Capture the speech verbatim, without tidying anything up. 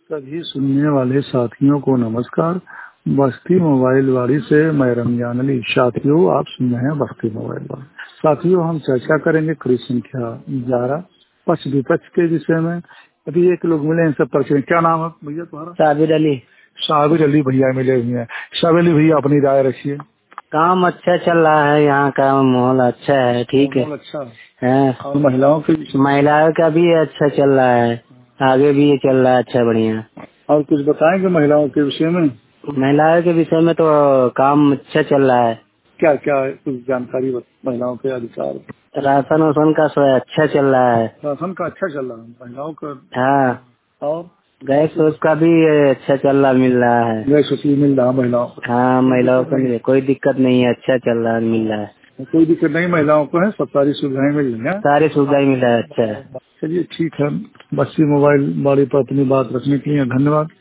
सभी सुनने वाले साथियों को नमस्कार। बस्ती मोबाइल वाड़ी से मैं रमजान अली। साथियों, आप सुन रहे हैं बस्ती मोबाइल वाड़ी। साथियों, हम चर्चा करेंगे कड़ी संख्या ग्यारह पक्ष विपक्ष के विषय में। अभी एक लोग मिले हैं, सब परिचय। क्या नाम है भैया तुम्हारा? साबिर अली। साबिर अली भैया मिले हुए हैं। साबिर अली भैया, अपनी राय रखिए। काम अच्छा चल रहा है, यहाँ का माहौल अच्छा है, ठीक है। अच्छा है। और महिलाओं के महिलाओं का भी अच्छा चल रहा है, आगे भी ये चल रहा है अच्छा बढ़िया। और कुछ बताएंगे महिलाओं के विषय में? महिलाओं के विषय में तो काम अच्छा चल रहा है। क्या क्या कुछ जानकारी महिलाओं के अधिकार? राशन वासन का सो अच्छा चल रहा है। राशन का अच्छा चल रहा है महिलाओं का। हाँ, और गैस वैस का भी अच्छा चल रहा मिल रहा है। गैस मिल रहा महिलाओं को? हाँ, महिलाओं को मिले कोई दिक्कत नहीं है, अच्छा चल रहा है, मिल रहा है। कोई दिक्कत नहीं महिलाओं को है, सब सारी सुविधाएं मिल रही हैं। सारी सुविधाएं मिल रहा है, अच्छा है। चलिए ठीक है। बस्ती मोबाइल वाड़ी पर अपनी बात रखने के लिए धन्यवाद।